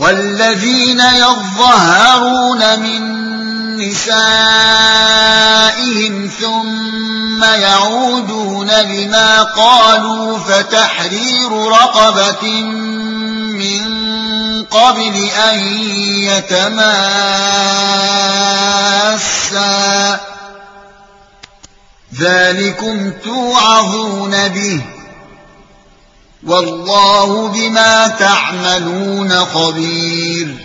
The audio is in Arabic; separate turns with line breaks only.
والذين يظهرون من نسائهم ثم يعودون لما قالوا فتحرير رقبة من قبل أن يتماسا ذلكم توعظون به والله بما تعملون خبير